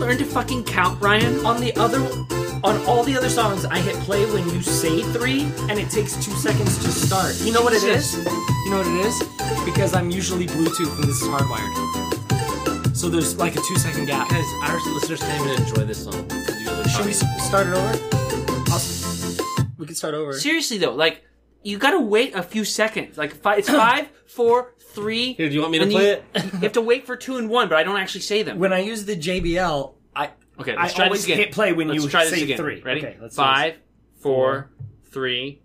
learn to fucking count, Ryan? On all the other songs, I hit play when you say 3, and it takes 2 seconds to start. You know what it is? You know what it is? Because I'm usually Bluetooth and this is hardwired. So there's like a 2-second gap. Guys, our listeners can't even enjoy this song. Should we start it over? We can start over. Seriously though, like, you gotta wait a few seconds. Like, it's 5, 4, 3. Here, do you want me to play it? You have to wait for 2 and 1, but I don't actually say them. When I use the JBL, Okay, I let's try always this again. hit play when let's you try this say again. 3. Ready? Okay, let's 5, 4, 3.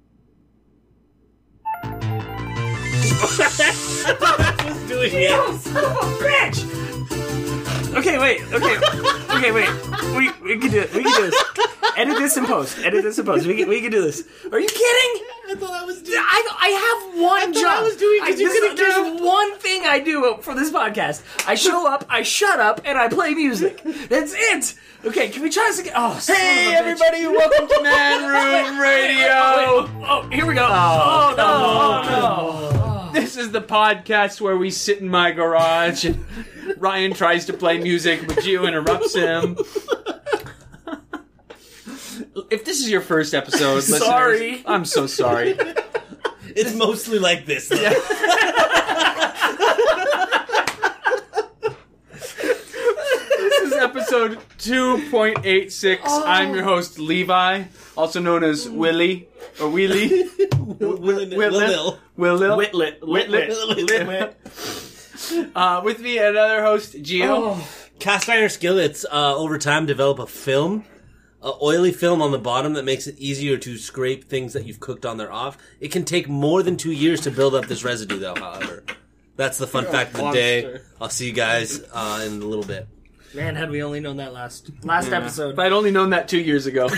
I was doing it. You son of a bitch! Okay, wait. We can do it. We can do this. Edit this in post. We can do this. Are you kidding? I thought I was doing I have one job. I was doing There's one thing I do for this podcast. I show up, I shut up, and I play music. That's it. Okay, can we try this again? Oh, Hey everybody, welcome to Man Room Radio. Oh, here we go. Oh, no. This is the podcast where we sit in my garage and Ryan tries to play music, but Gio interrupts him. If this is your first episode, Sorry. listeners, I'm so sorry. It's mostly like this. Though. This is episode 2.86. I'm your host, Levi, also known as Willie, or Wheelie. Whitlet. With me, another host, Gio. Cast iron skillets over time develop a film, an oily film on the bottom that makes it easier to scrape things that you've cooked on there off. It can take more than 2 years to build up this residue, though, however. That's the fun fact of the day. I'll see you guys in a little bit. Man, had we only known that last episode. If I'd only known that 2 years ago.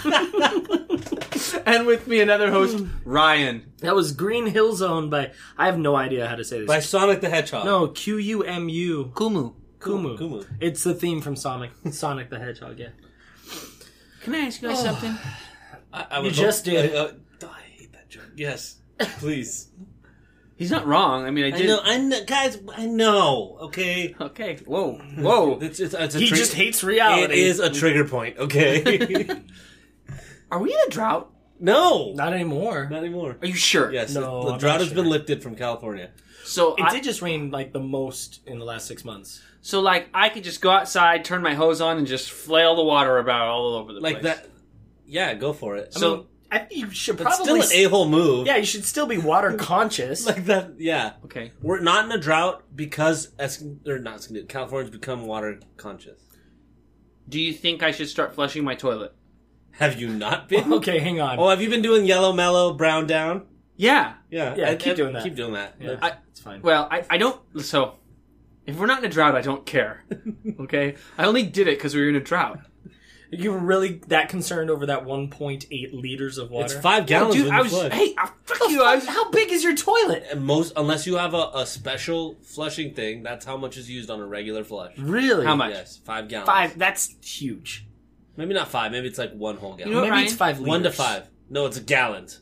And with me, another host, Ryan. That was Green Hill Zone by... I have no idea how to say this. By Sonic the Hedgehog. No, Q-U-M-U. Kumu. It's the theme from Sonic the Hedgehog, yeah. Can I ask you guys something? I You just did. I hate that joke. Yes, please. He's not wrong. I mean, I did. I know, guys. I know. Okay. Okay. Whoa. It's a He just hates reality. It is a trigger point. Okay. Are we in a drought? No, Not anymore. not anymore. Are you sure? Yes, No, the I'm drought not has sure. been lifted from California. So It did just rain like the most in the last 6 months. So like I could just go outside, turn my hose on, and just flail the water about all over the Like place. that. Yeah, go for it. So I think you should it's probably... still an a-hole move. Yeah, you should still be water conscious. Like that. Yeah. okay. We're not in a drought because California's become water conscious. Do you think I should start flushing my toilet? Have you not been? Okay, hang on. Oh, have you been doing yellow, mellow, brown down? Yeah. Yeah, keep doing that. Keep doing that. Yeah, it's fine. Well, I don't. So if we're not in a drought, I don't care. Okay. I only did it because we were in a drought. You were really that concerned over that 1.8 liters of water? It's 5 gallons Dude, in I the was. flush. Hey, fuck you! I was. How big is your toilet? And unless you have a special flushing thing, that's how much is used on a regular flush. Really? How much? Yes, 5 gallons. 5. That's huge. Maybe not 5. Maybe it's like 1 whole gallon. You know what, Maybe it's Ryan? 5 liters. 1 to 5. No, it's gallons.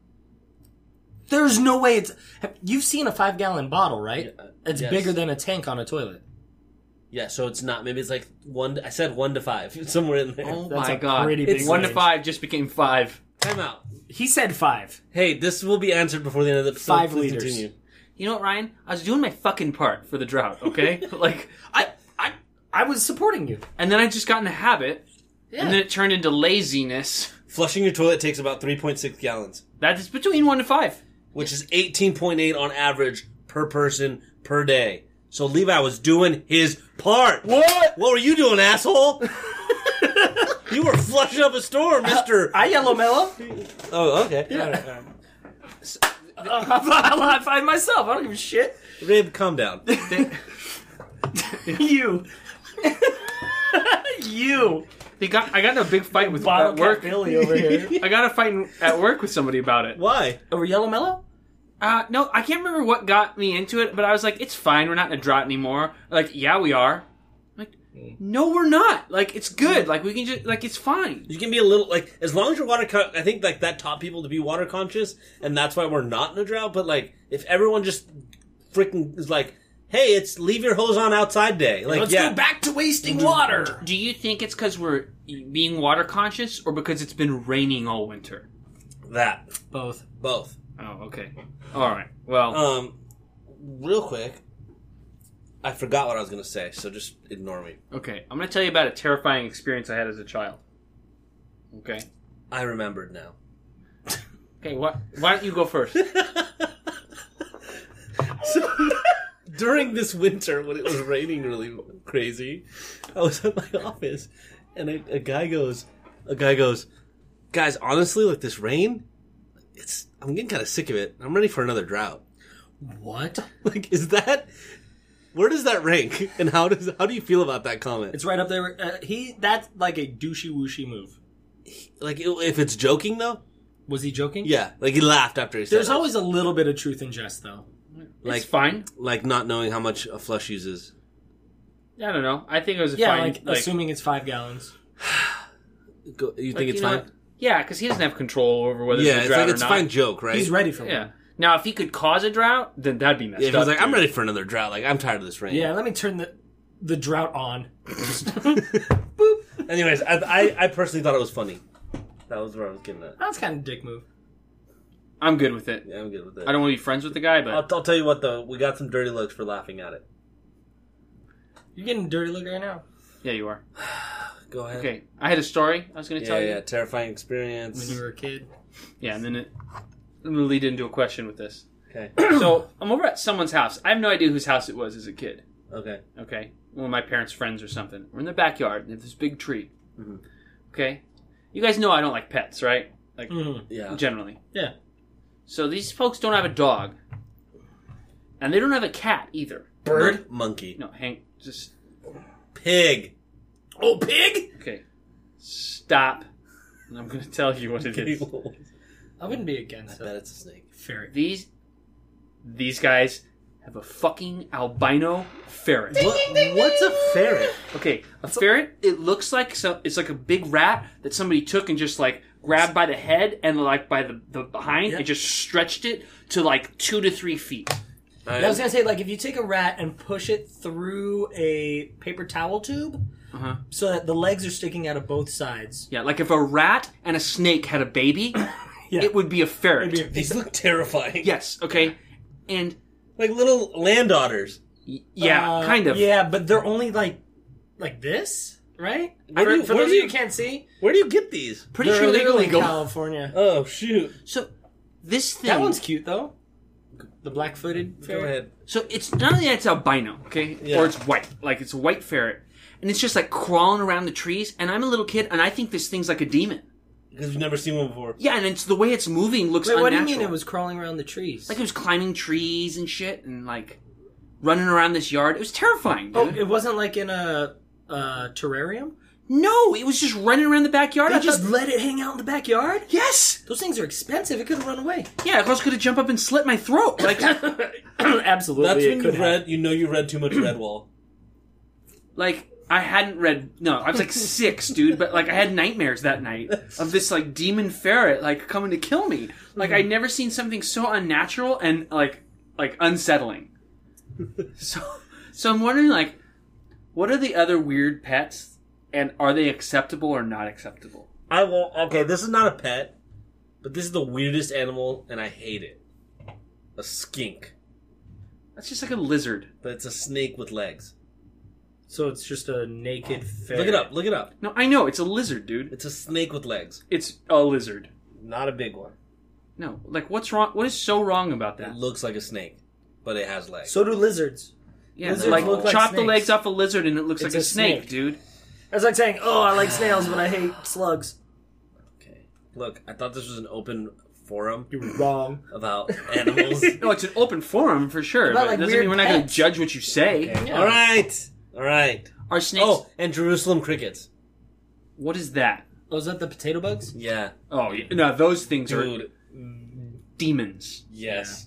There's no way it's... You've seen a 5-gallon bottle, right? It's yes. bigger than a tank on a toilet. Yeah, so it's not. Maybe it's like 1. I said 1 to 5. It's somewhere in there. Oh That's my a god! pretty big 1 to range. 5 just became 5. Time out. He said 5. Hey, this will be answered before the end of the episode. 5 Please liters. Continue. You know what, Ryan? I was doing my fucking part for the drought. Okay. Like I was supporting you. and then I just got in the habit, Yeah. and then it turned into laziness. Flushing your toilet takes about 3.6 gallons, That is between 1 to 5. which is 18.8 on average per person per day. So Levi was doing his part. What? What were you doing, asshole? You were flushing up a storm, Mister. I yellow mellow. Oh, okay. Yeah. I'll high five myself. I don't give a shit. Rib, calm down. You. You. I got in a big fight with Bottle at Cap work. Billy over here. I got a fight at work with somebody about it. Why? Over yellow mellow? No, I can't remember what got me into it, but I was like, it's fine, we're not in a drought anymore. Like, yeah, we are. Like, no, we're not. Like, it's good. Like, we can just, like, it's fine. You can be a little, like, as long as you're I think, like, that taught people to be water conscious, and that's why we're not in a drought, but, like, if everyone just freaking is like, hey, it's leave your hose on outside day. Like, Let's yeah. go back to wasting water. Do you think it's because we're being water conscious, or because it's been raining all winter? That. Both. Both. Oh, okay. All right. Well, Real quick, I forgot what I was going to say, so just ignore me. okay. I'm going to tell you about a terrifying experience I had as a child. Okay. I remembered now. Okay. Why don't you go first? So, during this winter, when it was raining really crazy, I was at my office, and a guy goes, guys, honestly, like this rain, I'm getting kind of sick of it. I'm ready for another drought. What? Like, where does that rank, and how do you feel about that comment? It's right up there. That's like a douchey wooshy move. Like, if it's joking though, Was he joking? yeah, like he laughed after he said There's it. always a little bit of truth in jest, though. Like, It's fine. like not knowing how much a flush uses. I don't know. I think it was a Yeah, fine. like assuming it's 5 gallons. You think it's you know fine? what? Yeah, because he doesn't have control over whether Yeah, it's a it's drought like or it's a not. fine joke, right? He's ready for Yeah. one. Now, if he could cause a drought, then that'd be messed Yeah, if up. he's like, I'm dude. ready for another drought. Like, I'm tired of this rain. Yeah, let me turn the drought on. Anyways, I personally thought it was funny. That was where I was getting at. That's kind of a dick move. I'm good with it. Yeah, I'm good with that. I don't want to be friends with the guy, but I'll tell you what, though. We got some dirty looks for laughing at it. You're getting a dirty look right now. yeah, you are. Go ahead. Okay, I had a story I was going to tell you. Yeah, terrifying experience. When you were a kid. Yeah, and then I'm going to lead into a question with this. Okay. So, I'm over at someone's house. I have no idea whose house it was as a kid. Okay. Okay? One of my parents' friends or something. We're in their backyard, and they have this big tree. Mhm. Okay? You guys know I don't like pets, right? Like, Yeah. generally. Yeah. So, these folks don't have a dog. And they don't have a cat, either. Bird? Monkey. No, Hank, just... Pig. Oh, pig? Okay. Stop. And I'm going to tell you what it is. I wouldn't be I against bet it. it's a snake. Ferret. These guys have a fucking albino ferret. What's a ferret? Okay, a ferret, it looks like it's like a big rat that somebody took and just like grabbed by the head and like by the behind Yeah. and just stretched it to like 2 to 3 feet. I was gonna say, like, if you take a rat and push it through a paper towel tube, Uh-huh. so that the legs are sticking out of both sides. Yeah, like if a rat and a snake had a baby, Yeah. it would be a ferret. It'd be a- These look terrifying. Yes, okay. And Like little land otters. yeah, kind of. Yeah, but they're only like this, right? Where do you- For where those do of you you- who can't see, Where do you get these? Pretty they're sure they're illegal in illegal. California. Oh, shoot. So this thing That one's cute though. The black-footed Go ferret. ahead. So it's not only that it's albino, okay, Yeah. or it's white, like it's a white ferret, and it's just like crawling around the trees. And I'm a little kid, and I think this thing's like a demon. Because you've never seen one before. Yeah, and it's the way it's moving looks Wait, unnatural. what do you mean it was crawling around the trees? like it was climbing trees and shit, and like running around this yard. It was terrifying, dude. oh, it wasn't like in a terrarium? No, it was just running around the backyard. They I just thought- let it hang out in the backyard? yes, Those things are expensive. It could have run away. yeah, it could have jumped up and slit my throat. Like, Absolutely. That's it when could you have. read, you read too much Redwall. like I hadn't read. No, I was like 6, dude. But like I had nightmares that night of this like demon ferret like coming to kill me. Like I'd never seen something so unnatural and like unsettling. So I'm wondering like, what are the other weird pets, and are they acceptable or not acceptable? Okay, this is not a pet, but this is the weirdest animal, and I hate it. A skink. That's just like a lizard. But it's a snake with legs. So it's just a naked ferret. Look it up. No, I know it's a lizard, dude. It's a snake with legs. It's a lizard. Not a big one. No, like what's wrong? What is so wrong about It that? looks like a snake, but it has legs. So do lizards. Yeah, lizards like look like chop the snakes. legs off a lizard and it looks It's like a a snake, snake. dude. That's like saying, oh, I like snails, but I hate slugs. Okay. Look, I thought this was an open forum You were wrong. about animals. No, it's an open forum for sure. About, But like, it doesn't weird mean we're not going to pets. judge what you say. Yeah. All right. Are snakes? Oh, and Jerusalem crickets. What is that? Oh, is that the potato bugs? Yeah. Oh, yeah. No, those things are Dude. demons. Yes.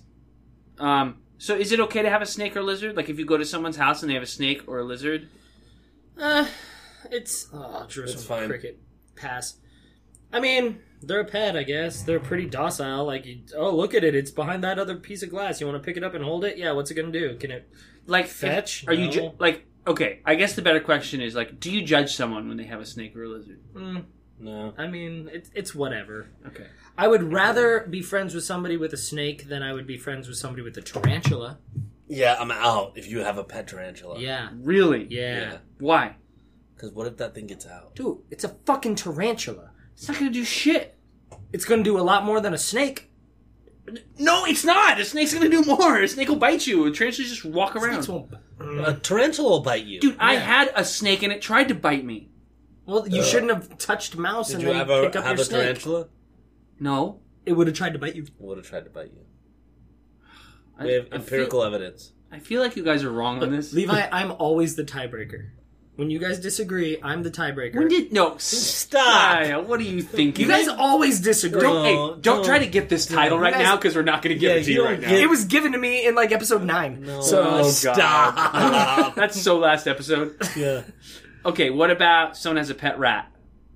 So is it okay to have a snake or lizard? Like if you go to someone's house and they have a snake or a lizard? Jerusalem It's fine. cricket. Pass. I mean, they're a pet, I guess. They're pretty docile. Like, oh, look at it. It's behind that other piece of glass. You want to pick it up and hold it? Yeah, what's it going to do? Can it Like, fetch? Are you No. like? Okay, I guess the better question is like, do you judge someone when they have a snake or a lizard? No. I mean, it's whatever. Okay. I would rather be friends with somebody with a snake than I would be friends with somebody with a tarantula. Yeah, I'm out if you have a pet tarantula. Yeah. Really? Yeah. Why? Because what if that thing gets out? Dude, it's a fucking tarantula. It's not gonna do shit. It's going to do a lot more than a snake. No, it's not. A snake's gonna do more. A snake will bite you. A tarantula just walk around. Snakes won't... A tarantula will bite you. Dude, I had a snake and it tried to bite me. Well, you shouldn't have touched mouse Did and you then ever pick up have your a snake. tarantula? No. It would have tried to bite you. It would have tried to bite you. I- We have I empirical evidence. I feel like you guys are wrong on this. Levi, I'm always the tiebreaker. When you guys disagree, I'm the tiebreaker. When did Stop! Kyle, what are you thinking? You guys always disagree. don't don't. try to get this title right guys- now because we're not going to give Yeah, it to you you don't right now. get- It was given to me in like episode 9. No. So Oh, God. Stop! That's so last episode. Yeah. Okay, what about someone has a pet rat?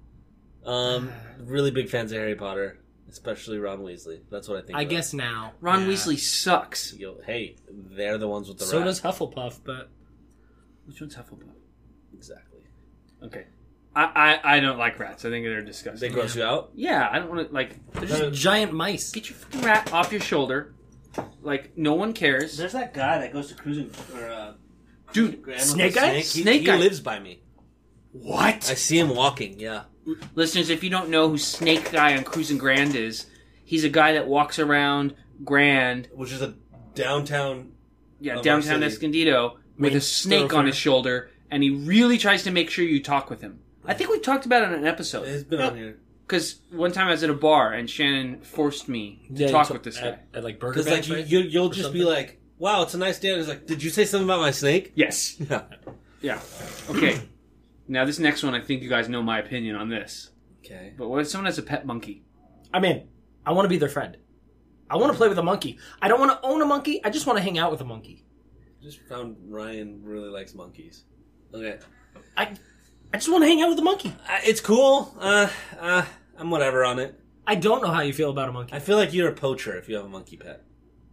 Really big fans of Harry Potter, especially Ron Weasley. That's what I think. I about. guess now. Ron Yeah. Weasley sucks. You go, hey, they're the ones with the So rat. does Hufflepuff, but Which one's Hufflepuff? Exactly. Okay. I don't like rats. I think they're disgusting. They gross you out? Yeah, I don't want to, like... they're just giant mice. Get your fucking rat off your shoulder. Like, no one cares. There's that guy that goes to cruising Dude, Snake Guy? He Snake Guy. lives by me. what? I see him walking. Yeah. Listeners, if you don't know who Snake Guy on Cruising Grand is, he's a guy that walks around Grand, Which is a downtown. yeah, Of downtown our city. Escondido, with Main a snake on thoroughfare. his shoulder, and he really tries to make sure you talk with him. I think we talked about it in an episode. It's been on here. Because one time I was at a bar, and Shannon forced me to Yeah, talk you with this t- guy. At like Burger Because like Bank, right? you'll Or just be something? like, "Wow, it's a nice day." And he's like, "Did you say something about my snake?" Yes. Yeah. Yeah. Okay. Now, this next one, I think you guys know my opinion on this. Okay. But what if someone has a pet monkey? I'm in. I want to be their friend. I want to play with a monkey. I don't want to own a monkey. I just want to hang out with a monkey. Just found Ryan really likes monkeys. Okay. I just want to hang out with a monkey. It's cool. I'm whatever on it. I don't know how you feel about a monkey. I feel like you're a poacher if you have a monkey pet.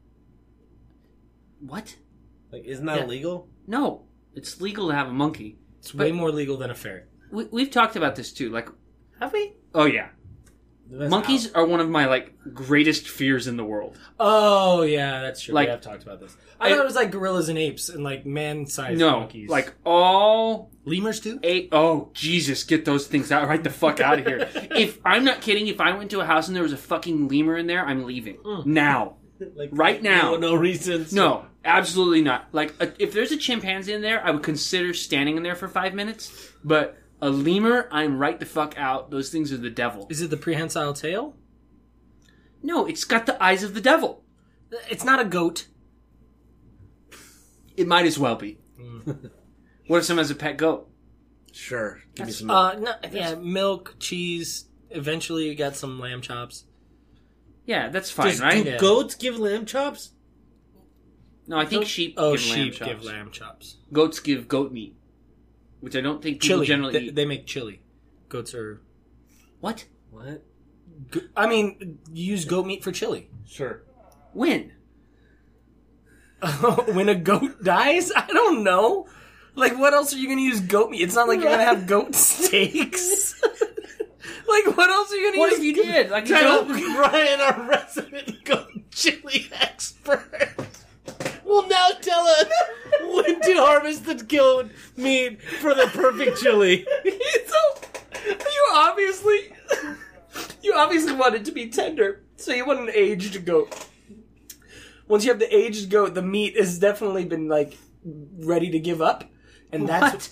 What? Like, isn't that Yeah. illegal? No. It's legal to have a monkey. It's way more legal than a ferret. We've talked about this, too. Like, Have we? oh, yeah. That's Monkeys out. are one of my, like, greatest fears in the world. Oh, yeah, that's true. Like- we have talked about this. I thought it was like gorillas and apes and like man-sized No. monkeys. Like, all lemurs too? oh, Jesus, get those things out right the fuck out of here. If, I'm not kidding, if I went to a house and there was a fucking lemur in there, I'm leaving. Now. Like, Right now. No reasons. No, absolutely not. Like, if there's a chimpanzee in there, I would consider standing in there for 5 minutes. But a lemur, I'm right the fuck out. Those things are the devil. Is it the prehensile tail? No, it's got the eyes of the devil. It's not a goat. It might as well be. What if someone has a pet goat? Sure. Give me some. No, yeah, milk, cheese. Eventually, you got some lamb chops. Yeah, that's fine, Do right? Yeah. goats give lamb chops? No, I think sheep Oh, give lamb sheep chops. give lamb chops. Goats give goat meat, which I don't think people Chili. generally They, eat. they make chili. Goats are. What? What? I mean, you use goat meat for chili. Sure. When? When a goat dies? I don't know. Like, what else are you going to use goat meat? It's not like you're going to have goat steaks. Like, what else are you going to What use? if you did? Like, Tell goat? Ryan, our resident goat chili expert, will now tell us when to harvest the goat meat for the perfect chili. You obviously want it to be tender, so you want an aged goat. Once you have the aged goat, the meat has definitely been like ready to give up, and that's.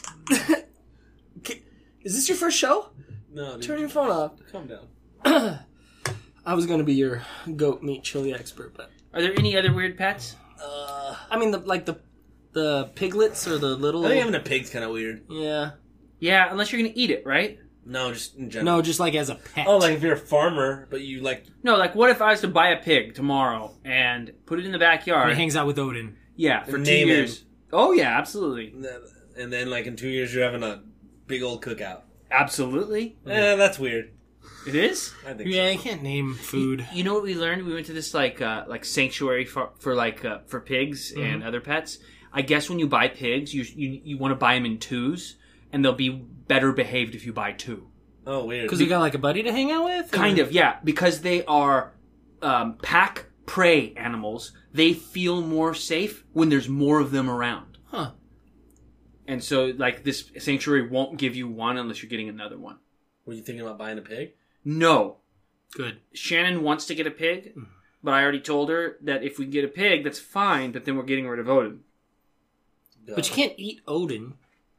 Is this your first show? No, dude, Turn your phone off. calm down. I was going to be your goat meat chili expert, but Are there any other weird pets? I mean, the piglets or the little. I think having a pig's kind of weird. Yeah. Yeah, unless you're gonna eat it, right? No, just in general. No, just like as a pet. Oh, like if you're a farmer, but you like. No, like what if I was to buy a pig tomorrow and put it in the backyard? He hangs out with Odin. Yeah, for And 2 name years. him. Oh yeah, absolutely, And then, like in 2 years, you're having a big old cookout. absolutely. That's weird. It is? I think Yeah, so. you can't name food. You know what we learned? We went to this like sanctuary for pigs and other pets. I guess when you buy pigs, you want to buy them in twos, and they'll be better behaved if you buy two. Oh, weird. Because you got like a buddy to hang out with? Kind of, yeah. Because they are pack prey animals, they feel more safe when there's more of them around. Huh. And so, like, this sanctuary won't give you one unless you're getting another one. Were you thinking about buying a pig? No. Good. Shannon wants to get a pig, but I already told her that if we get a pig, that's fine, but then we're getting rid of Odin. But you can't eat Odin.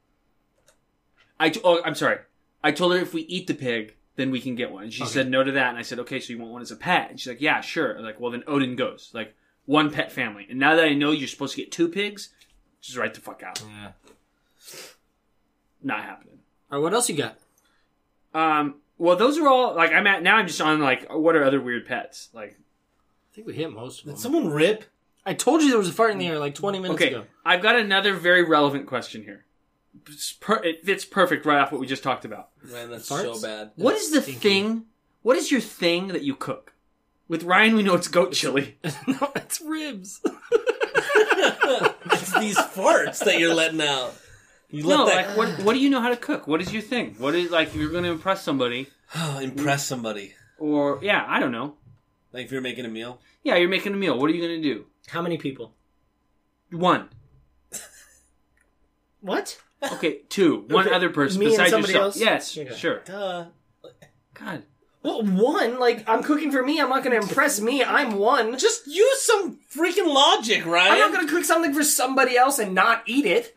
I'm sorry. I told her if we eat the pig, then we can get one. And she said no to that, and I said, okay, so you want one as a pet? And she's like, yeah, sure. I'm like, well, then Odin goes. Like, one pet family. And now that I know you're supposed to get 2 pigs, just right the fuck out. Yeah. Not happening. All right, what else you got? Well, those are all, like, I'm just on, like, what are other weird pets? Like, I think we hit most of them. Did someone rip? I told you there was a fart in the air like 20 minutes okay, ago. I've got another very relevant question here. It fits perfect right off what we just talked about. Man, that's Farts? so bad. What is the thing? What is your thing that you cook? With Ryan, we know it's goat chili. No, it's ribs. It's these farts that you're letting out. You No, let that like, what do you know how to cook? What is your thing? What is, like, if you're going to impress somebody, impress somebody. or, yeah, I don't know. Like if you're making a meal. Yeah, you're making a meal. What are you going to do? How many people? 1. What? Okay, 2. One Okay, other person me and besides somebody yourself. else? Yes, Okay. sure. Duh. God. Well, 1, like, I'm cooking for me. I'm not going to impress me. I'm 1. Just use some freaking logic, Ryan. I'm not going to cook something for somebody else and not eat it.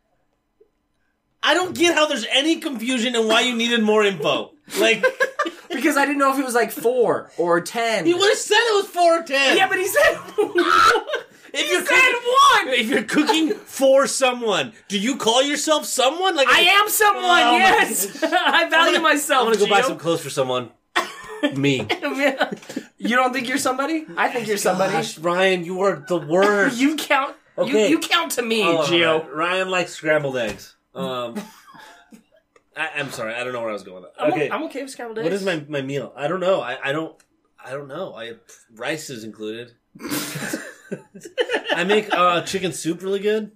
I don't get how there's any confusion and why you needed more info. Like, Because I didn't know if it was like 4 or 10. he would have said it was 4 or 10. Yeah, but he said... If he you're said cooking, 1! if you're cooking for someone, do you call yourself someone? Like I am someone, Oh my yes! I value myself, I'm gonna go buy Gio. some clothes for someone. Me. You don't think you're somebody? I think you're somebody. Gosh, Ryan, you are the worst. You count. Okay. You count to me, Oh, Gio. alright. Ryan likes scrambled eggs. I'm sorry, I don't know where I was going with that. Okay, I'm okay with scrambled eggs. what is my meal? I don't know. I don't know. Rice is included. I make chicken soup really good.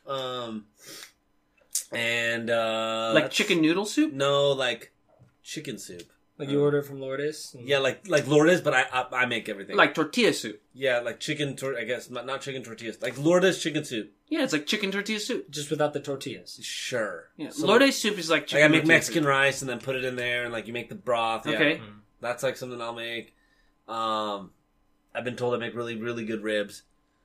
And Like chicken noodle soup? no, like chicken soup. Like you order from Lourdes? And... Yeah, like Lourdes, but I make everything. Like tortilla soup. yeah, like chicken. I guess not chicken tortillas. Like Lourdes chicken soup. Yeah, it's like chicken tortilla soup. Just without the tortillas. Sure. Yeah, So, Lourdes soup is like like chicken I make tortilla Mexican rice and then put it in there and like you make the broth. soup. Yeah. Okay. That's like something I'll make. I've been told I make really, really good ribs.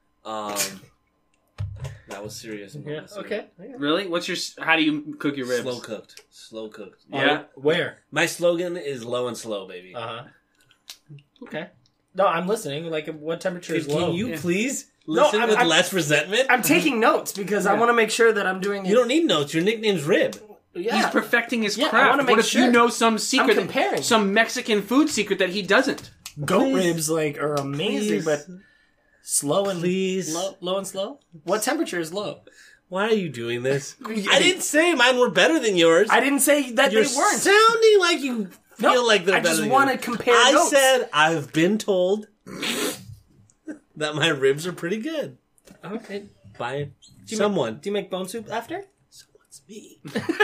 That was serious. Yeah, okay. Really? How do you cook your ribs? Slow cooked. Yeah. Where? My slogan is low and slow, baby. Uh-huh. Okay. No, I'm listening. Like, what temperature is low? Can you Yeah. please No, listen with I'm- less resentment? I'm taking notes because I want to make sure that I'm doing it. You don't need notes. Your nickname's Rib. Yeah. He's perfecting his Yeah, I craft. wanna make What if sure. you know some secret, I'm comparing. some Mexican food secret that he doesn't? Goat Please. ribs, like, are amazing, Please. but slow and... Please. Low and slow? What temperature is low? Why are you doing this? I didn't say mine were better than yours. I didn't say that You're they weren't. sounding like you feel No, like they're I better just than want to yours. compare I notes. said I've been told that my ribs are pretty good Okay. by Do you someone. do you make bone soup after? Someone's me.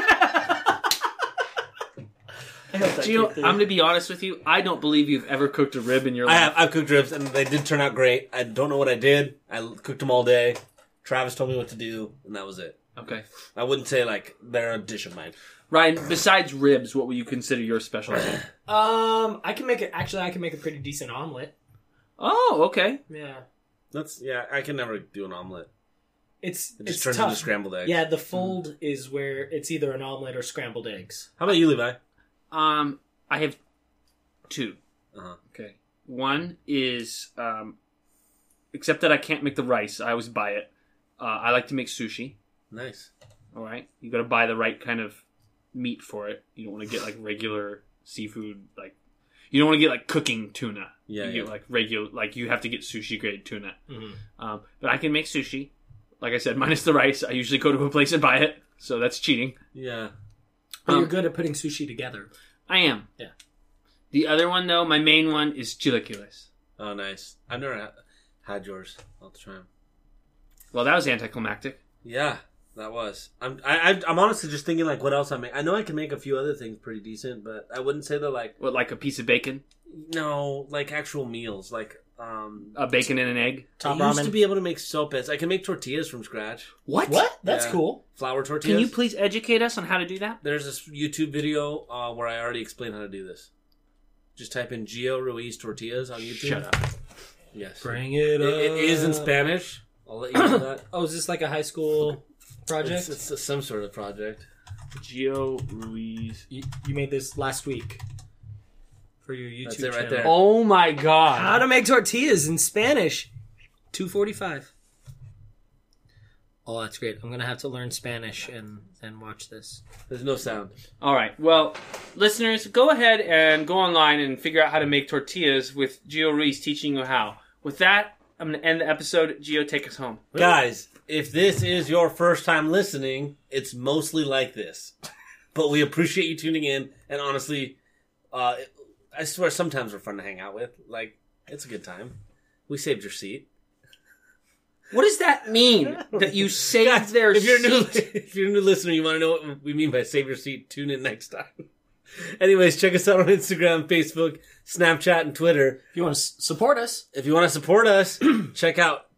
Gio, I'm going to be honest with you. I don't believe you've ever cooked a rib in your life. I've cooked ribs and they did turn out great. I don't know what I did. I cooked them all day. Travis told me what to do, and that was it. Okay. I wouldn't say like they're a dish of mine. Ryan, besides ribs, what would you consider your specialty? I can make it. Actually, I can make a pretty decent omelet. Oh, okay. Yeah. I can never do an omelet. It just It's turns tough. into scrambled eggs. Yeah, the fold is where it's either an omelet or scrambled eggs. How about you, Levi? I have 2. Uh-huh. Okay. One is, except that I can't make the rice. I always buy it. I like to make sushi. Nice. All right. You got to buy the right kind of meat for it. You don't want to get like regular seafood. Like you don't want to get like cooking tuna. Yeah, You yeah. get like regular. Like you have to get sushi grade tuna. Mm-hmm. But I can make sushi. Like I said, minus the rice. I usually go to a place and buy it. So that's cheating. Yeah. But you're good at putting sushi together. I am. Yeah. The other one, though, my main one, is chilaquiles. Oh, nice. I've never had yours. I'll have to try them. Well, that was anticlimactic. Yeah, that was. I'm honestly just thinking, like, what else I make. I know I can make a few other things pretty decent, but I wouldn't say they're like... What, like a piece of bacon? No, like actual meals. Like, a bacon and an egg? Top I used ramen. to be able to make sopes. I can make tortillas from scratch. What? What? That's Yeah. cool. Flour tortillas. Can you please educate us on how to do that? There's this YouTube video where I already explain how to do this. Just type in Gio Ruiz tortillas on YouTube. Shut up. Yes. Bring it up. It is in Spanish. I'll let you know that. Oh, is this like a high school project? It's some sort of project. Gio Ruiz. You made this last week for your YouTube That's it right channel. there. Oh my god. How to make tortillas in Spanish. $2.45. Oh, that's great. I'm going to have to learn Spanish and watch this. There's no sound. All right. Well, listeners, go ahead and go online and figure out how to make tortillas with Gio Ruiz teaching you how. With that, I'm going to end the episode. Gio, take us home. Guys, if this is your first time listening, it's mostly like this. But we appreciate you tuning in. And honestly, I swear sometimes we're fun to hang out with. Like, it's a good time. We saved your seat. What does that mean? That you saved their If you're, seat? if you're a new listener, you want to know what we mean by save your seat, tune in next time. Anyways, check us out on Instagram, Facebook, Snapchat, and Twitter. If you want to support us, If you want to support us, check out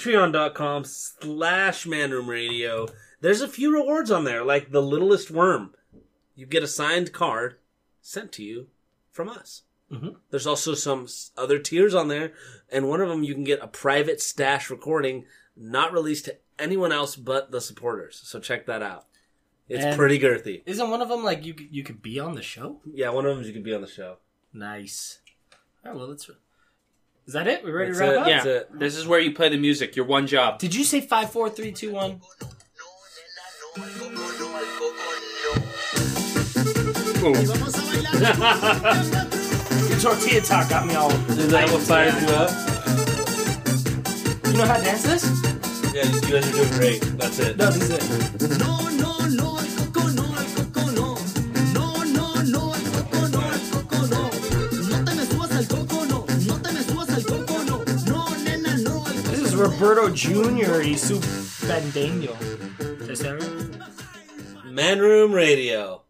patreon.com/manroomradio. There's a few rewards on there, like the littlest worm. You get a signed card sent to you from us. Mm-hmm. There's also some other tiers on there, and one of them you can get a private stash recording not released to anyone else but the supporters. So check that out. It's And- pretty girthy. isn't one of them like you could be on the show? Yeah, one of them you could be on the show. Nice. All right, well, is that it? We ready That's to wrap it. up? Yeah. That's it. This is where you play the music. Your one job. Did you say 5, 4, 3, 2, 1? Your tortilla talk got me all. Is that what fired you up? You know how to dance this? Yeah, you guys are doing great. That's it. No, this is it. No, no, no, el coco no, el coco no. No, no, no, el coco no, el coco no. No te me subas al coco no. No te me subas al coco no. No, nena, no, el This is Roberto Jr. y su Bendeño. ¿Te sabes? Man Room Radio.